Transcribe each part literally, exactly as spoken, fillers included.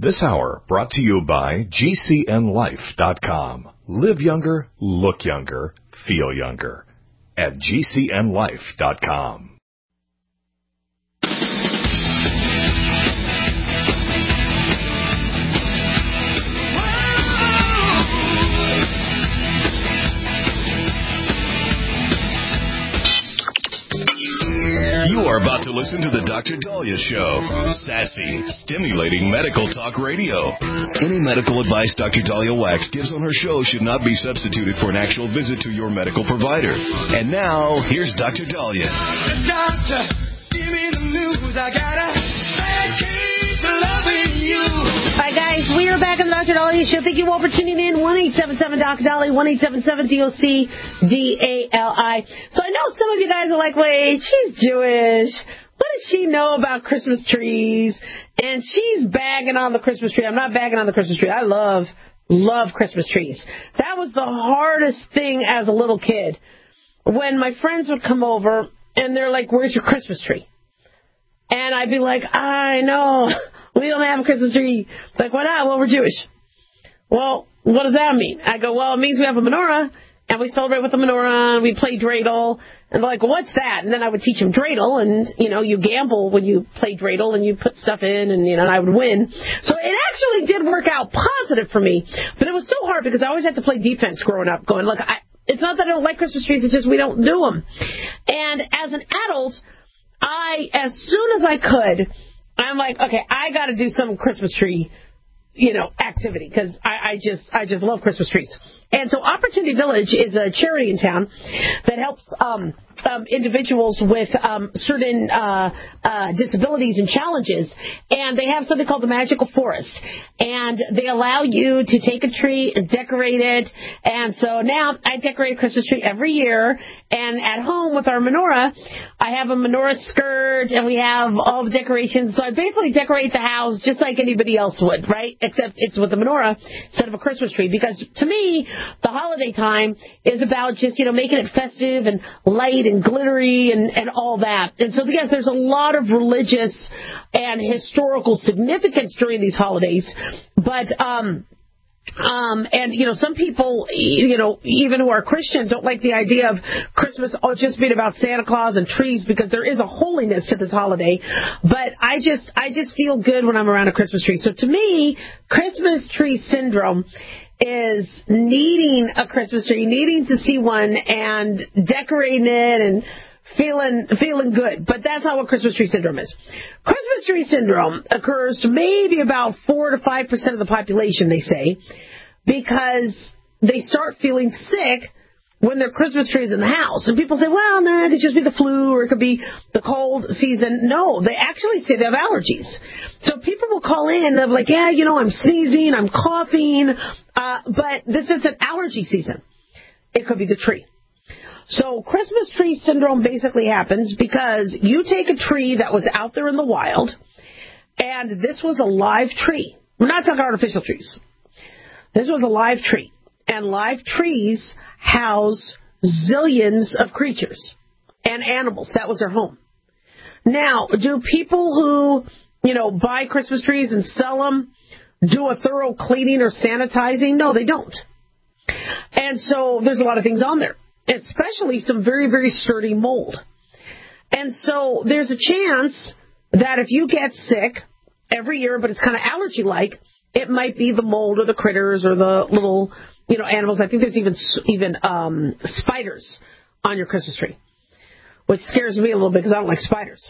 This hour brought to you by G C N life dot com. Live younger, look younger, feel younger at G C N life dot com. You are about to listen to the Doctor Daliah Show. Sassy, stimulating medical talk radio. Any medical advice Doctor Daliah Wax gives on her show should not be substituted for an actual visit to your medical provider. And now, here's Doctor Daliah. Doctor, give me the news. I gotta keep loving you. All right, guys, we are back on the Doctor Daliah Show. Thank you all for tuning in. one eight seven seven D O C Daliah, one eight seven seven D O C D A L I. So I know some of you guys are like, wait, she's Jewish. What does she know about Christmas trees? And she's bagging on the Christmas tree. I'm not bagging on the Christmas tree. I love, love Christmas trees. That was the hardest thing as a little kid. When my friends would come over and they're like, where's your Christmas tree? And I'd be like, I know. We don't have a Christmas tree. Like, why not? Well, we're Jewish. Well, what does that mean? I go, well, it means we have a menorah, and we celebrate with the menorah, and we play dreidel. And they're like, well, what's that? And then I would teach them dreidel, and, you know, you gamble when you play dreidel, and you put stuff in, and, you know, and I would win. So it actually did work out positive for me, but it was so hard because I always had to play defense growing up, going, look, I, it's not that I don't like Christmas trees, it's just we don't do them. And as an adult, I, as soon as I could, I'm like, okay, I got to do some Christmas tree, you know, activity because I, I just I just love Christmas trees. And so Opportunity Village is a charity in town that helps um, um, individuals with um, certain uh, uh, disabilities and challenges. And they have something called the Magical Forest. And they allow you to take a tree and decorate it. And so now I decorate a Christmas tree every year. And at home with our menorah, I have a menorah skirt and we have all the decorations. So I basically decorate the house just like anybody else would, right? Except it's with a menorah instead of a Christmas tree. Because to me, the holiday time is about just, you know, making it festive and light and glittery and, and all that. And so, yes, there's a lot of religious and historical significance during these holidays. But, um, um, and, you know, some people, you know, even who are Christian don't like the idea of Christmas just being about Santa Claus and trees because there is a holiness to this holiday. But I just, I just feel good when I'm around a Christmas tree. So to me, Christmas tree syndrome is needing a Christmas tree, needing to see one and decorating it and feeling feeling good. But that's not what Christmas tree syndrome is. Christmas tree syndrome occurs to maybe about four to five percent of the population, they say, because they start feeling sick when their Christmas tree is in the house. And people say, well, no, it could just be the flu or it could be the cold season. No, they actually say they have allergies. So people will call in and they're like, yeah, you know, I'm sneezing, I'm coughing, uh, but this isn't allergy season. It could be the tree. So Christmas tree syndrome basically happens because you take a tree that was out there in the wild, and this was a live tree. We're not talking artificial trees. This was a live tree. And live trees house zillions of creatures and animals. That was their home. Now, do people who, you know, buy Christmas trees and sell them do a thorough cleaning or sanitizing? No, they don't. And so there's a lot of things on there, especially some very, very sturdy mold. And so there's a chance that if you get sick every year, but it's kind of allergy-like, it might be the mold or the critters or the little, you know, animals. I think there's even even um, spiders on your Christmas tree, which scares me a little bit because I don't like spiders.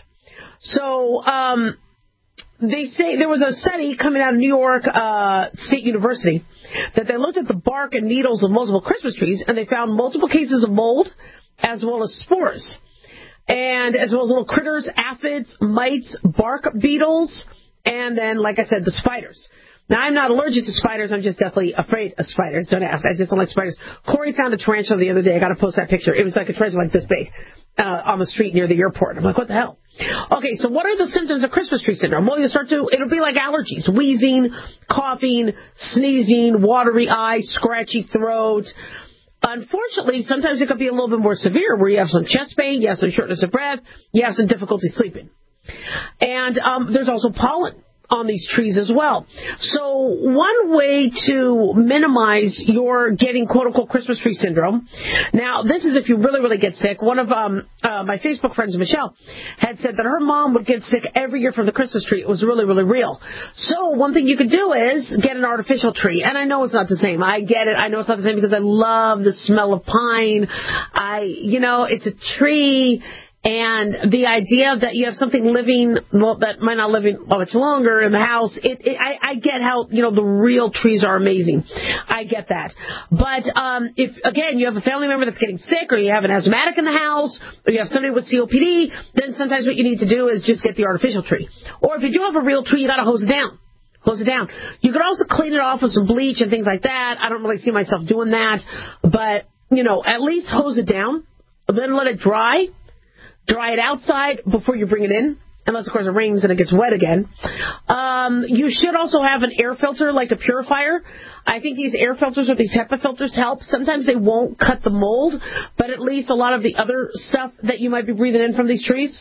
So um, they say there was a study coming out of New York uh, State University that they looked at the bark and needles of multiple Christmas trees, and they found multiple cases of mold as well as spores, and as well as little critters, aphids, mites, bark beetles, and then, like I said, the spiders. Now, I'm not allergic to spiders. I'm just definitely afraid of spiders. Don't ask. I just don't like spiders. Corey found a tarantula the other day. I got to post that picture. It was like a tarantula like this big uh, on the street near the airport. I'm like, what the hell? Okay, so what are the symptoms of Christmas tree syndrome? Well, you start to, it'll be like allergies, wheezing, coughing, sneezing, watery eyes, scratchy throat. Unfortunately, sometimes it could be a little bit more severe where you have some chest pain, you have some shortness of breath, you have some difficulty sleeping. And um, there's also pollen on these trees as well. So one way to minimize your getting quote-unquote Christmas tree syndrome, now this is if you really, really get sick. One of um, uh, my Facebook friends, Michelle, had said that her mom would get sick every year from the Christmas tree. It was really, really real. So one thing you could do is get an artificial tree. And I know it's not the same. I get it. I know it's not the same because I love the smell of pine. I, you know, it's a tree. And the idea that you have something living, well, that might not live much longer in the house, it, it, I, I get how, you know, the real trees are amazing. I get that. But um, if, again, you have a family member that's getting sick, or you have an asthmatic in the house, or you have somebody with C O P D, then sometimes what you need to do is just get the artificial tree. Or if you do have a real tree, you got to hose it down. Hose it down. You could also clean it off with some bleach and things like that. I don't really see myself doing that. But, you know, at least hose it down, then let it dry. Dry it outside before you bring it in, unless, of course, it rains and it gets wet again. Um, you should also have an air filter, like a purifier. I think these air filters or these HEPA filters help. Sometimes they won't cut the mold, but at least a lot of the other stuff that you might be breathing in from these trees.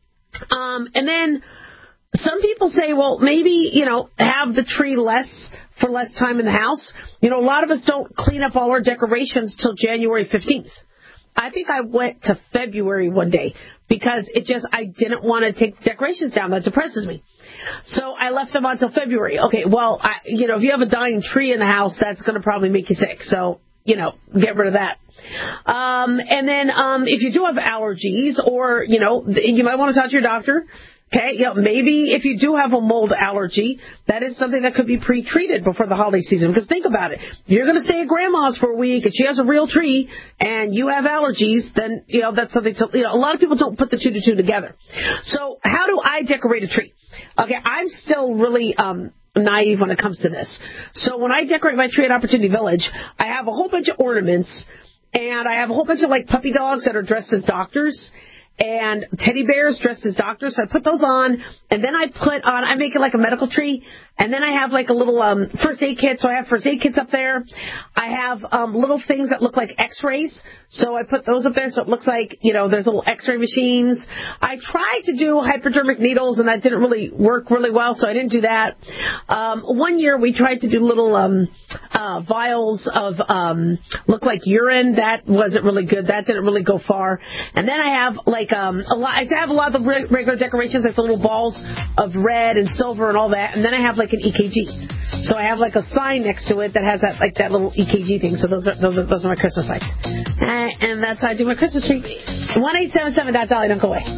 Um, and then some people say, well, maybe, you know, have the tree less for less time in the house. You know, a lot of us don't clean up all our decorations till January fifteenth. I think I went to February one day because it just, I didn't want to take the decorations down. That depresses me. So I left them until February. Okay, well, I, you know, if you have a dying tree in the house, that's going to probably make you sick. So, you know, get rid of that. Um, and then um, if you do have allergies or, you know, you might want to talk to your doctor. Okay, you know, maybe if you do have a mold allergy, that is something that could be pre-treated before the holiday season. Because think about it. You're going to stay at Grandma's for a week and she has a real tree and you have allergies, then, you know, that's something to, you know, a lot of people don't put the two to two together. So how do I decorate a tree? Okay, I'm still really um, naive when it comes to this. So when I decorate my tree at Opportunity Village, I have a whole bunch of ornaments and I have a whole bunch of, like, puppy dogs that are dressed as doctors. And teddy bears dressed as doctors. So I put those on, and then I put on, I make it like a medical tree, and then I have like a little um, first aid kit. So I have first aid kits up there. I have um, little things that look like x-rays. So I put those up there so it looks like, you know, there's little x-ray machines. I tried to do hypodermic needles, and that didn't really work really well, so I didn't do that. Um, one year we tried to do little um, uh, vials of um, look like urine. That wasn't really good. That didn't really go far. And then I have like um, a lot. I have a lot of the regular decorations, like the little balls of red and silver and all that. And then I have like an E K G. So I have like a sign next to it that has that like that little E K G thing. So those are those are, those are my Christmas lights. Uh, and that's how I do my Christmas tree. one eight seven seven dot Dolly, don't go away.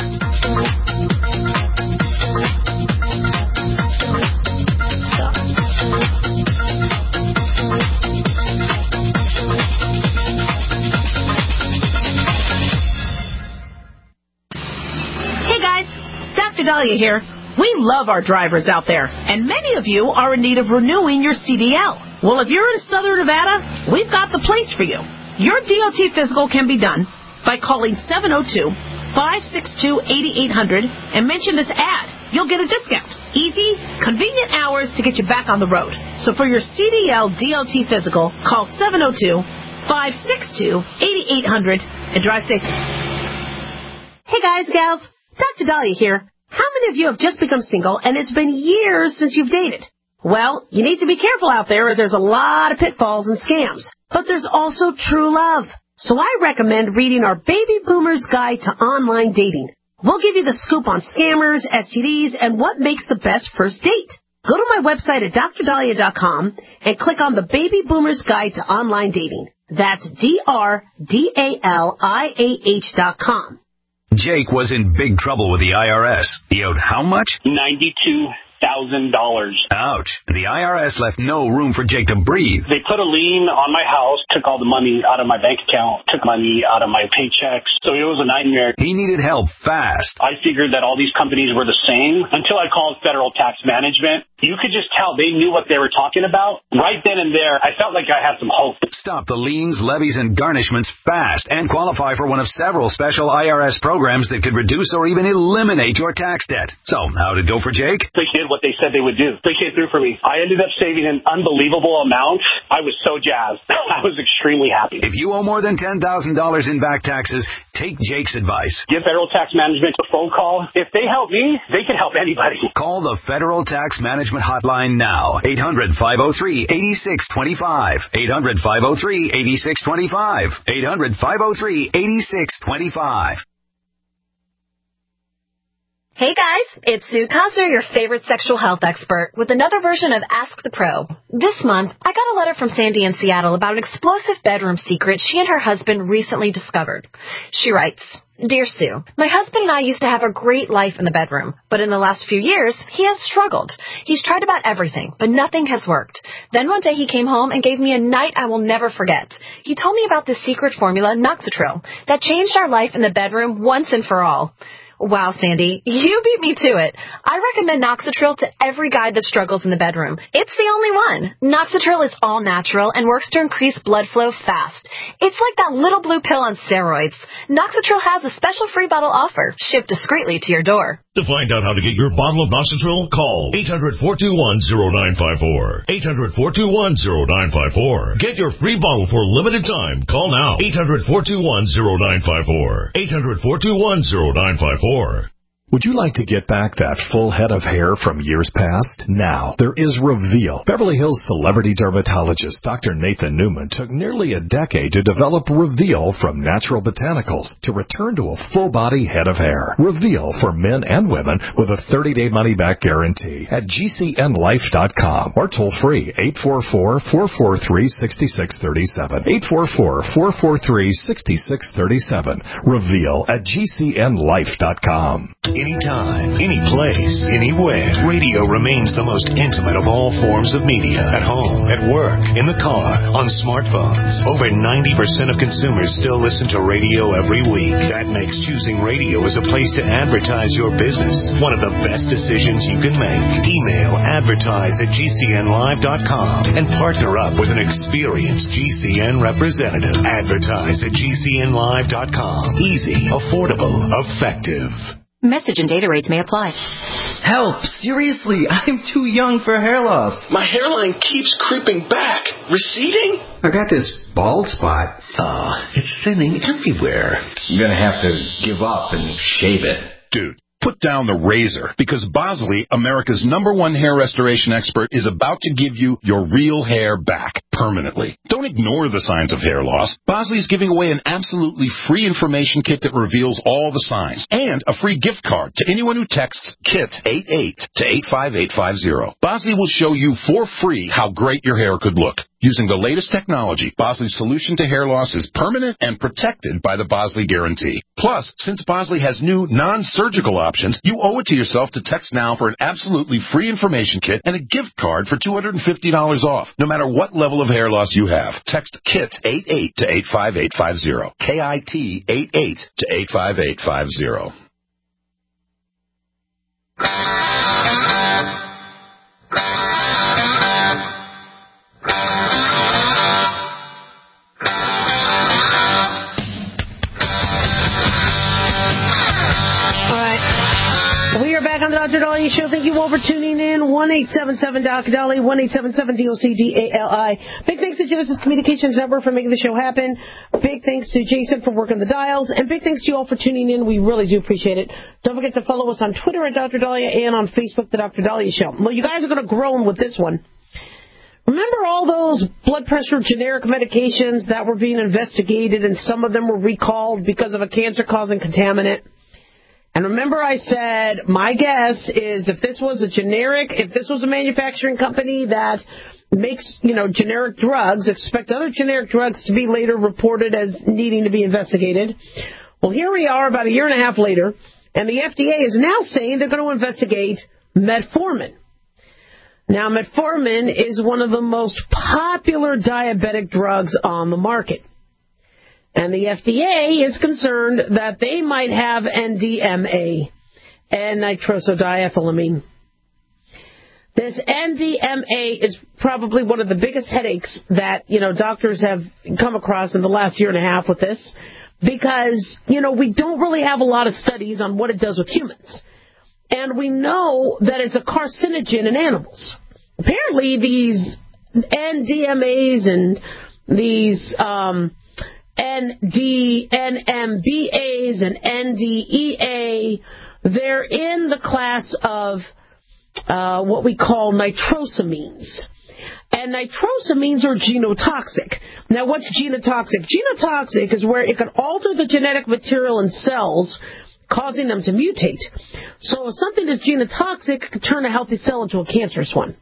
Hey guys, Doctor Dahlia here. We love our drivers out there, and many of you are in need of renewing your C D L. Well, if you're in Southern Nevada, we've got the place for you. Your D O T physical can be done by calling seven oh two, five six two, eight eight hundred and mention this ad. You'll get a discount. Easy, convenient hours to get you back on the road. So for your C D L D O T physical, call seven oh two, five six two, eight eight hundred and drive safe. Hey guys, gals, Doctor Dahlia here. How many of you have just become single and it's been years since you've dated? Well, you need to be careful out there as there's a lot of pitfalls and scams. But there's also true love. So I recommend reading our Baby Boomer's Guide to Online Dating. We'll give you the scoop on scammers, S T Ds, and what makes the best first date. Go to my website at dr dahlia dot com and click on the Baby Boomer's Guide to Online Dating. That's D R D A L I A H dot com. Jake was in big trouble with the I R S. He owed how much? ninety-two thousand dollars. Ouch. The I R S left no room for Jake to breathe. They put a lien on my house, took all the money out of my bank account, took money out of my paychecks. So it was a nightmare. He needed help fast. I figured that all these companies were the same until I called Federal Tax Management. You could just tell they knew what they were talking about. Right then and there, I felt like I had some hope. Stop the liens, levies, and garnishments fast and qualify for one of several special I R S programs that could reduce or even eliminate your tax debt. So, how'd it go for Jake? They did what what they said they would do. They came through for me. I ended up saving an unbelievable amount. I was so jazzed. I was extremely happy. If you owe more than ten thousand dollars in back taxes, take Jake's advice. Give Federal Tax Management a phone call. If they help me, they can help anybody. Call the Federal Tax Management Hotline now. eight hundred, five oh three, eight six two five. eight hundred, five oh three, eight six two five. eight hundred, five oh three, eight six two five. Hey guys, it's Sue Cosner, your favorite sexual health expert, with another version of Ask the Pro. This month, I got a letter from Sandy in Seattle about an explosive bedroom secret she and her husband recently discovered. She writes, Dear Sue, my husband and I used to have a great life in the bedroom, but in the last few years, he has struggled. He's tried about everything, but nothing has worked. Then one day he came home and gave me a night I will never forget. He told me about this secret formula, Noxitril, that changed our life in the bedroom once and for all. Wow, Sandy, you beat me to it. I recommend Noxitril to every guy that struggles in the bedroom. It's the only one. Noxitril is all natural and works to increase blood flow fast. It's like that little blue pill on steroids. Noxitril has a special free bottle offer, shipped discreetly to your door. To find out how to get your bottle of Noxitril, call eight hundred, four two one, oh nine five four. eight hundred, four two one, oh nine five four. Get your free bottle for a limited time. Call now. eight hundred, four two one, oh nine five four. eight hundred, four two one, oh nine five four. Would you like to get back that full head of hair from years past? Now, there is Reveal. Beverly Hills celebrity dermatologist Doctor Nathan Newman took nearly a decade to develop Reveal from natural botanicals to return to a full-body head of hair. Reveal for men and women with a thirty-day money-back guarantee at G C N life dot com or toll-free eight four four, four four three, six six three seven. eight four four, four four three, six six three seven. Reveal at G C N life dot com. Anytime, any place, anywhere, radio remains the most intimate of all forms of media. At home, at work, in the car, on smartphones. Over ninety percent of consumers still listen to radio every week. That makes choosing radio as a place to advertise your business one of the best decisions you can make. Email advertise at G C N live dot com and partner up with an experienced G C N representative. Advertise at G C N live dot com. Easy, affordable, effective. Message and data rates may apply. Help! Seriously, I'm too young for hair loss. My hairline keeps creeping back. Receding? I got this bald spot. Oh, it's thinning everywhere. I'm gonna have to give up and shave it. Dude, put down the razor, because Bosley, America's number one hair restoration expert, is about to give you your real hair back permanently. Don't ignore the signs of hair loss. Bosley is giving away an absolutely free information kit that reveals all the signs, and a free gift card to anyone who texts KIT eighty-eight to eight five eight five zero. Bosley will show you for free how great your hair could look. Using the latest technology, Bosley's solution to hair loss is permanent and protected by the Bosley Guarantee. Plus, since Bosley has new non-surgical options, you owe it to yourself to text now for an absolutely free information kit and a gift card for two hundred fifty dollars off, no matter what level of hair loss you have. Text KIT eighty-eight to eight five eight five zero. K I T eighty-eight to eight five eight five zero. On the Doctor Dali Show. Thank you all for tuning in. one eight seven seven D O C D A L I, one eight seven seven D O C D A L I. Big thanks to Genesis Communications Network for making the show happen. Big thanks to Jason for working the dials. And big thanks to you all for tuning in. We really do appreciate it. Don't forget to follow us on Twitter at Doctor Dahlia and on Facebook, The Doctor Dahlia Show. Well, you guys are going to groan with this one. Remember all those blood pressure generic medications that were being investigated, and some of them were recalled because of a cancer-causing contaminant? And remember I said, my guess is if this was a generic, if this was a manufacturing company that makes, you know, generic drugs, expect other generic drugs to be later reported as needing to be investigated. Well, here we are about a year and a half later, and the F D A is now saying they're going to investigate metformin. Now, metformin is one of the most popular diabetic drugs on the market. And the F D A is concerned that they might have N D M A, N-nitrosodiethylamine. This N D M A is probably one of the biggest headaches that, you know, doctors have come across in the last year and a half with this, because, you know, we don't really have a lot of studies on what it does with humans. And we know that it's a carcinogen in animals. Apparently, these N D M As and these um, N D, N M B As and N D E A, they're in the class of uh, what we call nitrosamines. And nitrosamines are genotoxic. Now, what's genotoxic? Genotoxic is where it can alter the genetic material in cells, causing them to mutate. So if something that's genotoxic can turn a healthy cell into a cancerous one.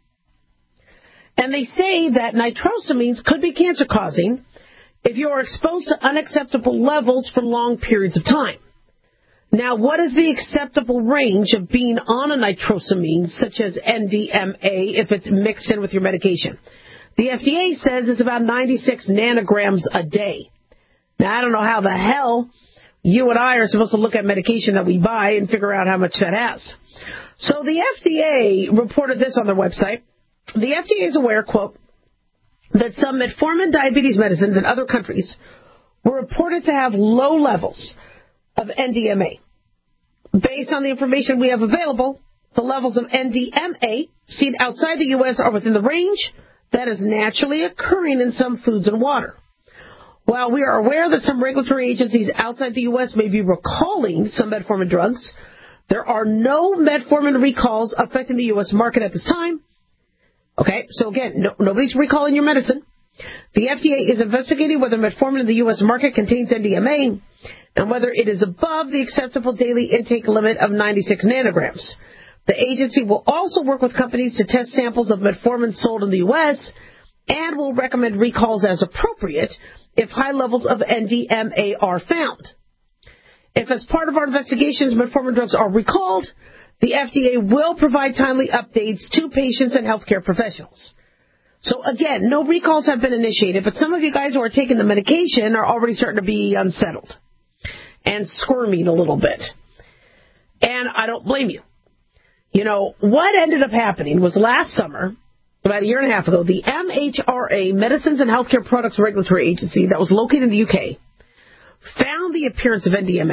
And they say that nitrosamines could be cancer-causing if you are exposed to unacceptable levels for long periods of time. Now, what is the acceptable range of being on a nitrosamine, such as N D M A, if it's mixed in with your medication? The F D A says it's about ninety-six nanograms a day. Now, I don't know how the hell you and I are supposed to look at medication that we buy and figure out how much that has. So the F D A reported this on their website. The F D A is aware, quote, that some metformin diabetes medicines in other countries were reported to have low levels of N D M A. Based on the information we have available, the levels of N D M A seen outside the U S are within the range that is naturally occurring in some foods and water. While we are aware that some regulatory agencies outside the U S may be recalling some metformin drugs, there are no metformin recalls affecting the U S market at this time. Okay, so again, no, nobody's recalling your medicine. The F D A is investigating whether metformin in the U S market contains N D M A and whether it is above the acceptable daily intake limit of ninety-six nanograms. The agency will also work with companies to test samples of metformin sold in the U S and will recommend recalls as appropriate if high levels of N D M A are found. If as part of our investigations metformin drugs are recalled, the F D A will provide timely updates to patients and healthcare professionals. So again, no recalls have been initiated, but some of you guys who are taking the medication are already starting to be unsettled and squirming a little bit. And I don't blame you. You know, what ended up happening was last summer, about a year and a half ago, the M H R A, Medicines and Healthcare Products Regulatory Agency, that was located in the U K, found the appearance of N D M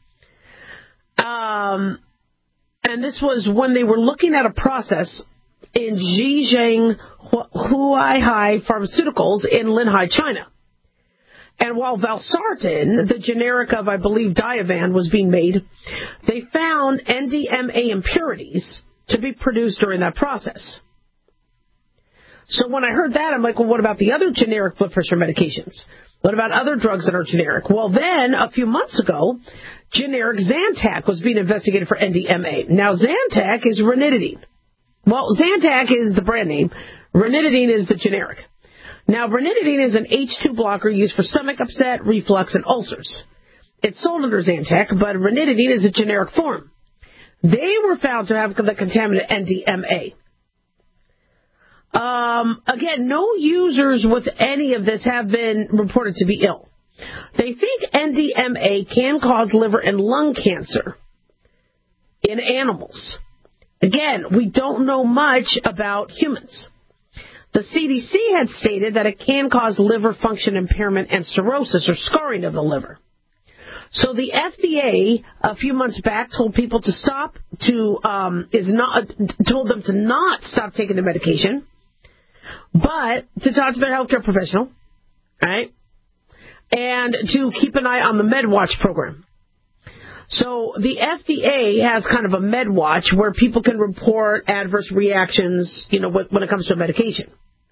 A. Um, and this was when they were looking at a process in Zhejiang Huaihai Pharmaceuticals in Linhai, China. And while Valsartan, the generic of, I believe, Diovan, was being made, they found N D M A impurities to be produced during that process. So when I heard that, I'm like, well, what about the other generic blood pressure medications? What about other drugs that are generic? Well, then, a few months ago, generic Zantac was being investigated for N D M A. Now, Zantac is ranitidine. Well, Zantac is the brand name. Ranitidine is the generic. Now, ranitidine is an H two blocker used for stomach upset, reflux, and ulcers. It's sold under Zantac, but ranitidine is a generic form. They were found to have the contaminant N D M A. Um, again, no users with any of this have been reported to be ill. They think N D M A can cause liver and lung cancer in animals. Again, we don't know much about humans. The C D C had stated that it can cause liver function impairment and cirrhosis or scarring of the liver. So the F D A a few months back told people to stop to um, is not told them to not stop taking the medication, but to talk to their healthcare professional, right, and to keep an eye on the MedWatch program. So the F D A has kind of a MedWatch where people can report adverse reactions, you know, when it comes to a medication.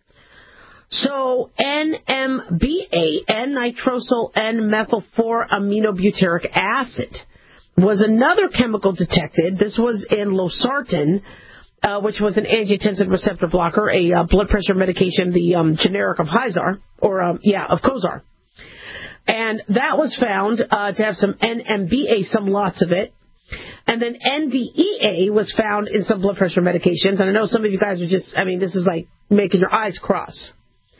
So N M B A, N-nitrosyl N-methyl four aminobutyric acid, was another chemical detected. This was in Losartan, uh, which was an angiotensin receptor blocker, a uh, blood pressure medication, the um, generic of Hyzar, or, um, yeah, of Cozar. And that was found uh, to have some N M B A, some lots of it. And then N D E A was found in some blood pressure medications. And I know some of you guys are just, I mean, this is like making your eyes cross.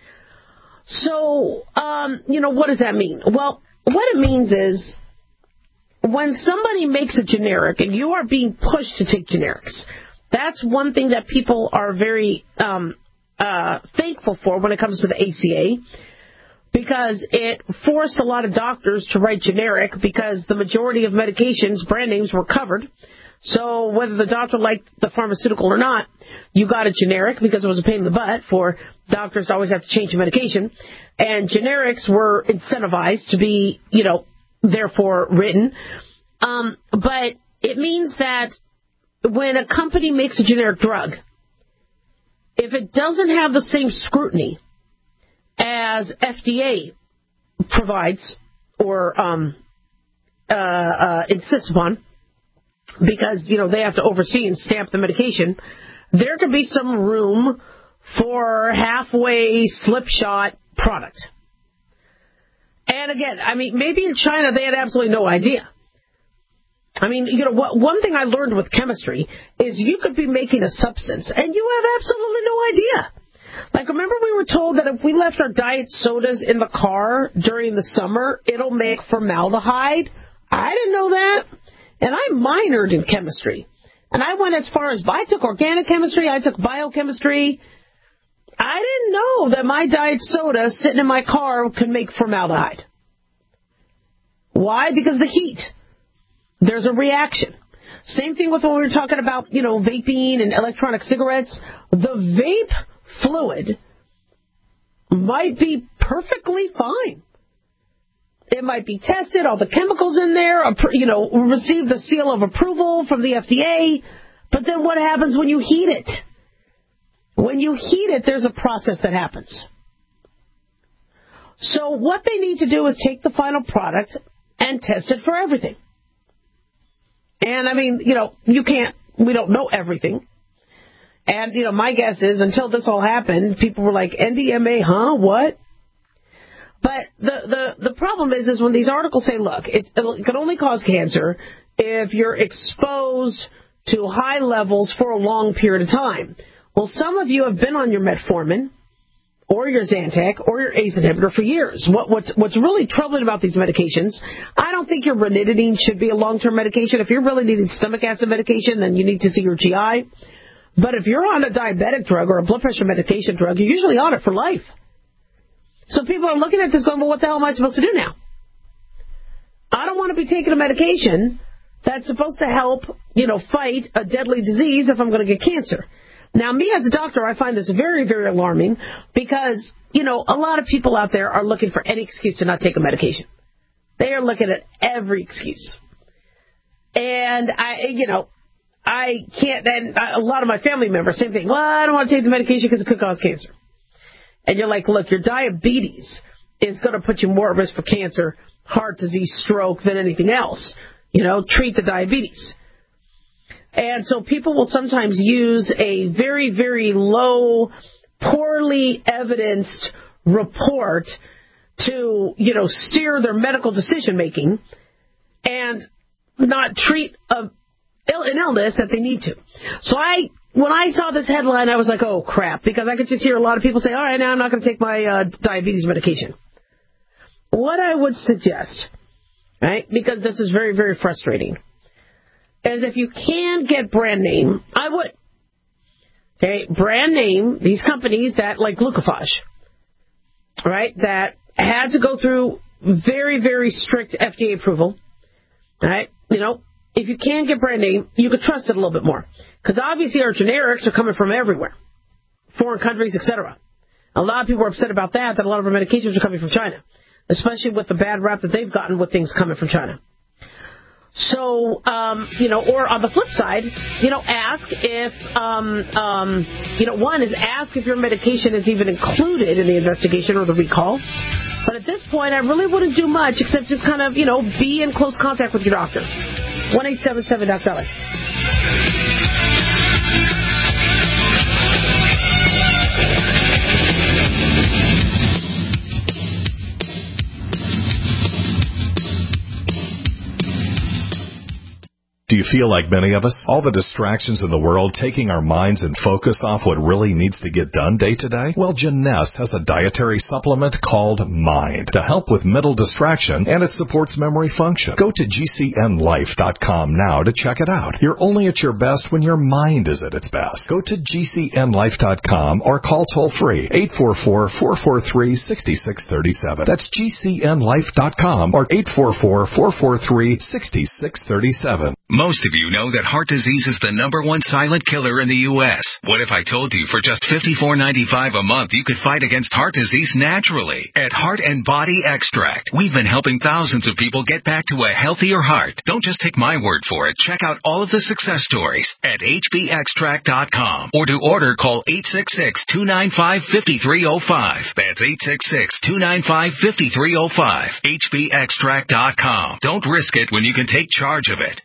So, um, you know, what does that mean? Well, what it means is when somebody makes a generic and you are being pushed to take generics, that's one thing that people are very um, uh, thankful for when it comes to the A C A, because it forced a lot of doctors to write generic because the majority of medications, brand names, were covered. So whether the doctor liked the pharmaceutical or not, you got a generic because it was a pain in the butt for doctors to always have to change the medication. And generics were incentivized to be, you know, therefore written. Um, but it means that when a company makes a generic drug, if it doesn't have the same scrutiny as F D A provides or um, uh, uh, insists upon, because, you know, they have to oversee and stamp the medication, there could be some room for halfway slipshod product. And again, I mean, maybe in China they had absolutely no idea. I mean, you know, what, one thing I learned with chemistry is you could be making a substance and you have absolutely no idea. Like, remember we were told that if we left our diet sodas in the car during the summer, it'll make formaldehyde? I didn't know that. And I minored in chemistry. And I went as far as, I took organic chemistry, I took biochemistry. I didn't know that my diet soda sitting in my car could make formaldehyde. Why? Because of the heat. There's a reaction. Same thing with when we were talking about, you know, vaping and electronic cigarettes. The vape fluid might be perfectly fine. It might be tested, all the chemicals in there, you know, receive the seal of approval from the F D A. But then what happens when you heat it? When you heat it, there's a process that happens. So what they need to do is take the final product and test it for everything. And, I mean, you know, you can't, we don't know everything. And, you know, my guess is until this all happened, people were like, N D M A, huh? What? But the, the, the problem is, is when these articles say, look, it, it can only cause cancer if you're exposed to high levels for a long period of time. Well, some of you have been on your metformin or your Zantac or your A C E inhibitor for years. What, what's, what's really troubling about these medications, I don't think your ranitidine should be a long-term medication. If you're really needing stomach acid medication, then you need to see your G I. But if you're on a diabetic drug or a blood pressure medication drug, you're usually on it for life. So people are looking at this going, well, what the hell am I supposed to do now? I don't want to be taking a medication that's supposed to help, you know, fight a deadly disease if I'm going to get cancer. Now, me as a doctor, I find this very, very alarming because, you know, a lot of people out there are looking for any excuse to not take a medication. They are looking at every excuse. And, I, you know, I can't, and a lot of my family members, same thing. Well, I don't want to take the medication because it could cause cancer. And you're like, look, your diabetes is going to put you more at risk for cancer, heart disease, stroke than anything else. You know, treat the diabetes. And so people will sometimes use a very, very low, poorly evidenced report to, you know, steer their medical decision-making and not treat a, an illness that they need to. So I, when I saw this headline, I was like, oh, crap, because I could just hear a lot of people say, all right, now I'm not going to take my uh, diabetes medication. What I would suggest, right, because this is very, very frustrating, is if you can get brand name, I would. Okay, brand name, these companies that, like Glucophage, right, that had to go through very, very strict F D A approval, right, you know, if you can get brand name, you could trust it a little bit more. Because obviously our generics are coming from everywhere, foreign countries, et cetera. A lot of people are upset about that, that a lot of our medications are coming from China, especially with the bad rap that they've gotten with things coming from China. So, um, you know, or on the flip side, you know, ask if, um, um, you know, one is ask if your medication is even included in the investigation or the recall. But at this point, I really wouldn't do much except just kind of, you know, be in close contact with your doctor. one eight seven seven Doc Dolly. Do you feel like many of us? All the distractions in the world taking our minds and focus off what really needs to get done day to day? Well, Jeunesse has a dietary supplement called Mind to help with mental distraction, and it supports memory function. Go to G C N life dot com now to check it out. You're only at your best when your mind is at its best. Go to G C N life dot com or call toll-free eight four four, four four three, six six three seven. That's G C N life dot com or eight four four, four four three, six six three seven. Most of you know that heart disease is the number one silent killer in the U S What if I told you for just fifty-four ninety-five a month you could fight against heart disease naturally? At Heart and Body Extract, we've been helping thousands of people get back to a healthier heart. Don't just take my word for it. Check out all of the success stories at H B extract dot com. Or to order, call eight six six, two nine five, five three zero five. That's eight six six, two nine five, five three zero five. H B extract dot com. Don't risk it when you can take charge of it.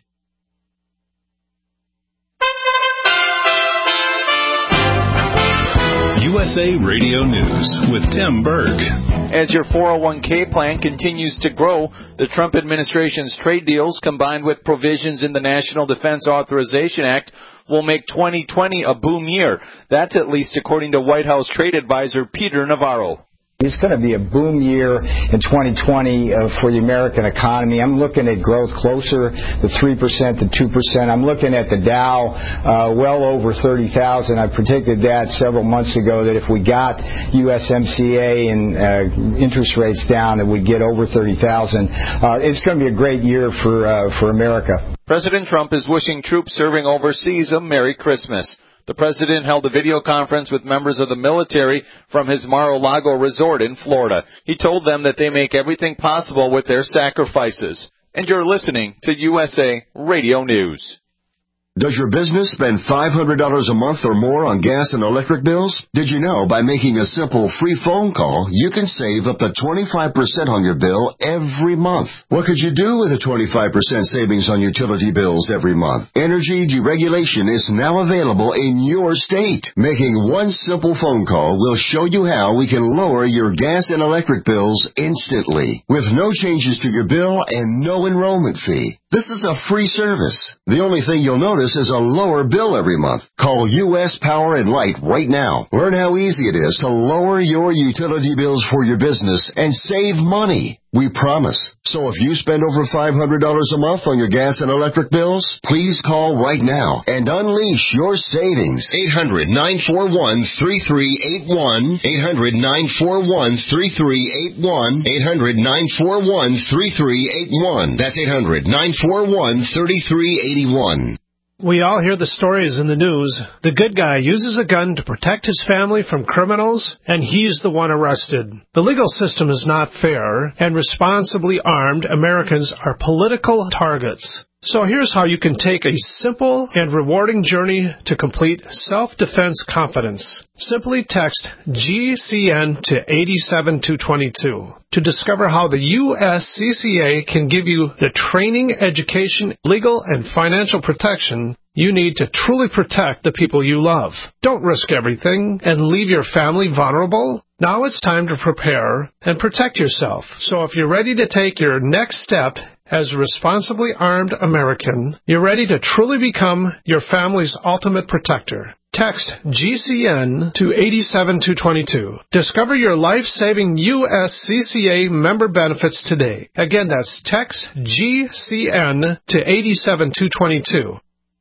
U S A Radio News with Tim Berg. As your four oh one k plan continues to grow, the Trump administration's trade deals, combined with provisions in the National Defense Authorization Act, will make twenty twenty a boom year. That's at least according to White House trade advisor Peter Navarro. It's going to be a boom year in twenty twenty uh, for the American economy. I'm looking at growth closer to three percent to two percent. I'm looking at the Dow uh, well over thirty thousand. I predicted that several months ago that if we got U S M C A and uh, interest rates down, that we'd get over thirty thousand. Uh, it's going to be a great year for uh, for America. President Trump is wishing troops serving overseas a Merry Christmas. The president held a video conference with members of the military from his Mar-a-Lago resort in Florida. He told them that they make everything possible with their sacrifices. And you're listening to U S A Radio News. Does your business spend five hundred dollars a month or more on gas and electric bills? Did you know by making a simple free phone call, you can save up to twenty-five percent on your bill every month? What could you do with a twenty-five percent savings on utility bills every month? Energy deregulation is now available in your state. Making one simple phone call will show you how we can lower your gas and electric bills instantly, with no changes to your bill and no enrollment fee. This is a free service. The only thing you'll notice is a lower bill every month. Call U S Power and Light right now. Learn how easy it is to lower your utility bills for your business and save money. We promise. So if you spend over five hundred dollars a month on your gas and electric bills, please call right now and unleash your savings. eight hundred, nine four one, three three eight one. eight hundred, nine four one, three three eight one. eight hundred, nine four one, three three eight one. That's eight hundred, nine four one, three three eight one. We all hear the stories in the news. The good guy uses a gun to protect his family from criminals, and he's the one arrested. The legal system is not fair, and responsibly armed Americans are political targets. So here's how you can take a simple and rewarding journey to complete self-defense confidence. Simply text G C N to eight seven two two two to discover how the U S C C A can give you the training, education, legal, and financial protection you need to truly protect the people you love. Don't risk everything and leave your family vulnerable. Now it's time to prepare and protect yourself. So if you're ready to take your next step as a responsibly armed American, you're ready to truly become your family's ultimate protector. Text G C N to eight seven two two two. Discover your life-saving U S C C A member benefits today. Again, that's text G C N to eight seven two two two.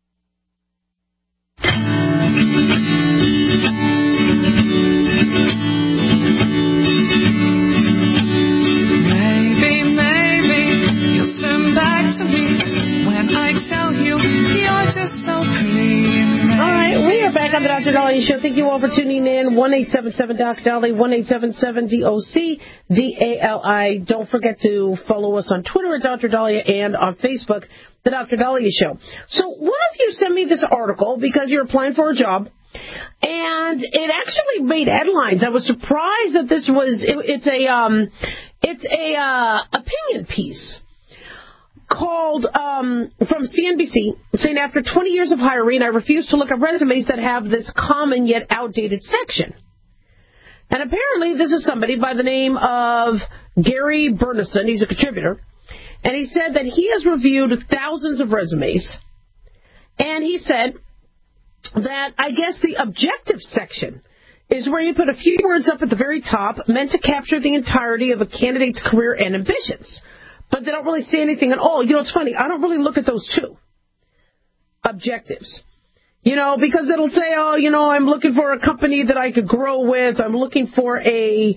Back on the Doctor Dolly Show. Thank you all for tuning in. one eight seven seven Doc Dolly, one eight seven seven D O C D A L I. Don't forget to follow us on Twitter at Doctor Dahlia and on Facebook, The Doctor Dahlia Show. So one of you sent me this article because you're applying for a job, and it actually made headlines. I was surprised that this was, it, it's a, um, it's a, uh, opinion piece called um, from C N B C, saying after twenty years of hiring, I refuse to look at resumes that have this common yet outdated section. And apparently this is somebody by the name of Gary Burnison. He's a contributor. And he said that he has reviewed thousands of resumes. And he said that I guess the objective section is where you put a few words up at the very top meant to capture the entirety of a candidate's career and ambitions. But they don't really say anything at all. You know, it's funny. I don't really look at those two objectives. You know, because it'll say, oh, you know, I'm looking for a company that I could grow with. I'm looking for a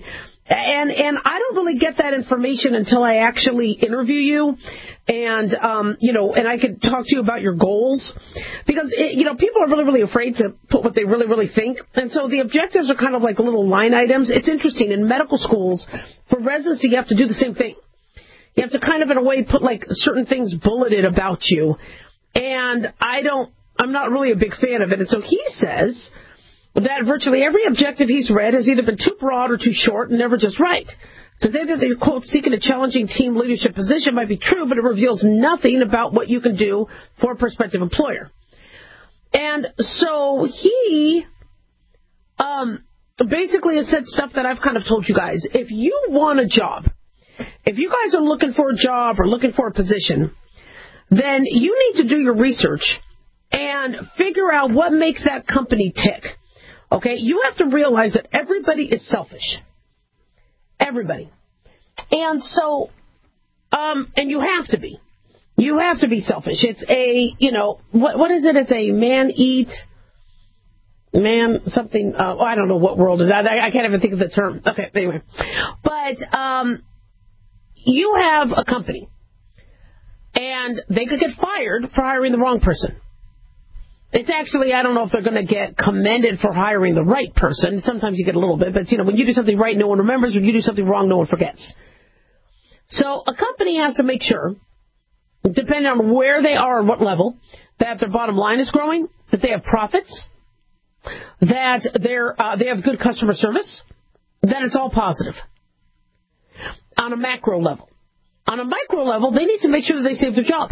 And and I don't really get that information until I actually interview you, and um, you know, and I could talk to you about your goals, because it, you know, people are really really afraid to put what they really really think, and so the objectives are kind of like little line items. It's interesting in medical schools for residency, you have to do the same thing. You have to kind of in a way put like certain things bulleted about you, and I don't, I'm not really a big fan of it, and so he says that virtually every objective he's read has either been too broad or too short and never just right. To say that they're, quote, seeking a challenging team leadership position might be true, but it reveals nothing about what you can do for a prospective employer. And so he um, basically has said stuff that I've kind of told you guys. If you want a job, if you guys are looking for a job or looking for a position, then you need to do your research and figure out what makes that company tick. Okay, you have to realize that everybody is selfish. Everybody. And so, um, and you have to be. You have to be selfish. It's a, you know, what what is it? It's a man eat, man something, uh, I don't know what world it is. I, I can't even think of the term. Okay, anyway. But um, you have a company, and they could get fired for hiring the wrong person. It's actually, I don't know if they're going to get commended for hiring the right person. Sometimes you get a little bit, but, you know, when you do something right, no one remembers. When you do something wrong, no one forgets. So a company has to make sure, depending on where they are and what level, that their bottom line is growing, that they have profits, that they're, uh, they have good customer service, that it's all positive on a macro level. On a micro level, they need to make sure that they save their job.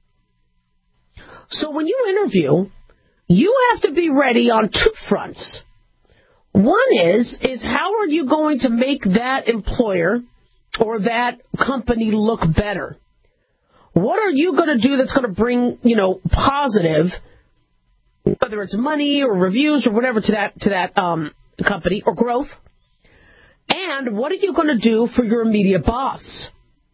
So when you interview, you have to be ready on two fronts. One is, is how are you going to make that employer or that company look better? What are you going to do that's going to bring, you know, positive, whether it's money or reviews or whatever to that, to that um, company or growth? And what are you going to do for your immediate boss?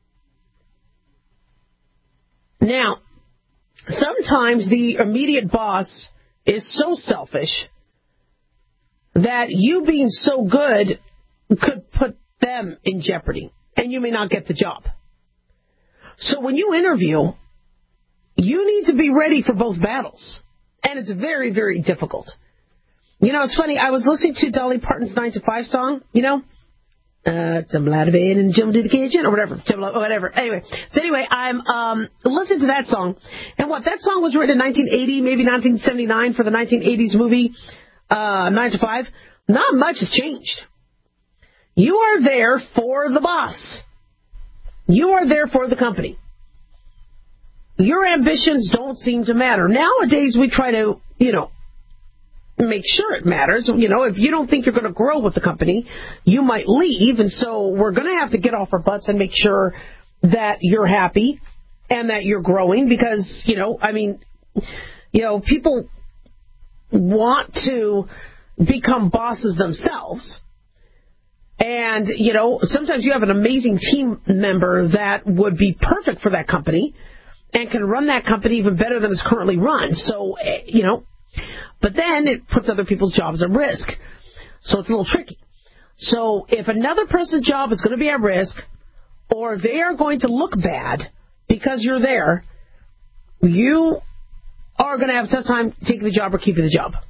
Now, sometimes the immediate boss is so selfish that you being so good could put them in jeopardy, and you may not get the job. So when you interview, you need to be ready for both battles, and it's very, very difficult. You know, it's funny, I was listening to Dolly Parton's nine to five song, you know, Uh, tumble out of bed and jump to the kitchen, or whatever, whatever. Anyway, so anyway, I'm um listening to that song, and what that song was written in nineteen eighty, maybe nineteen seventy-nine for the nineteen eighties movie uh, Nine to Five. Not much has changed. You are there for the boss. You are there for the company. Your ambitions don't seem to matter. Nowadays, we try to, you know, make sure it matters. You know, if you don't think you're going to grow with the company, you might leave. And so we're going to have to get off our butts and make sure that you're happy and that you're growing because, you know, I mean, you know, people want to become bosses themselves. And, you know, sometimes you have an amazing team member that would be perfect for that company and can run that company even better than it's currently run. So, you know, but then it puts other people's jobs at risk. So it's a little tricky. So if another person's job is going to be at risk, or they are going to look bad because you're there, you are going to have a tough time taking the job or keeping the job.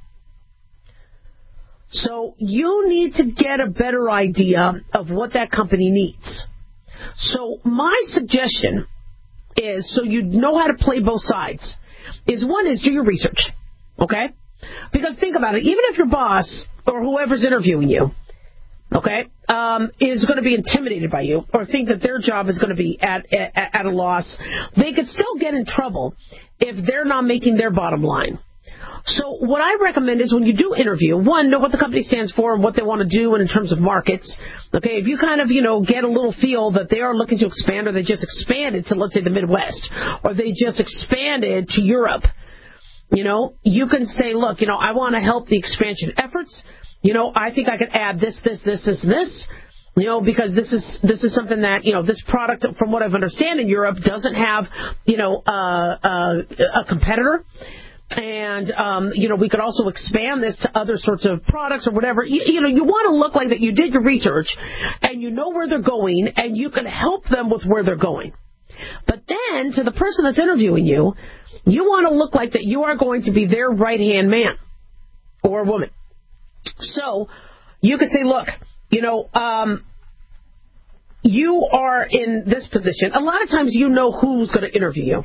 So you need to get a better idea of what that company needs. So my suggestion is, so you know how to play both sides, is one is do your research. Okay? Because think about it. Even if your boss or whoever's interviewing you, okay, um, is going to be intimidated by you or think that their job is going to be at, at, at a loss, they could still get in trouble if they're not making their bottom line. So what I recommend is when you do interview, one, know what the company stands for and what they want to do and in terms of markets. Okay, if you kind of, you know, get a little feel that they are looking to expand or they just expanded to, let's say, the Midwest, or they just expanded to Europe, you know, you can say, look, you know, I want to help the expansion efforts. You know, I think I could add this, this, this, this, and this, you know, because this is this is something that, you know, this product, from what I've understand in Europe, doesn't have, you know, uh, uh, a competitor. And, um, you know, we could also expand this to other sorts of products or whatever. You, you know, you want to look like that you did your research and you know where they're going and you can help them with where they're going. But then to the person that's interviewing you, you want to look like that you are going to be their right-hand man or woman. So you could say, look, you know, um, you are in this position. A lot of times you know who's going to interview you.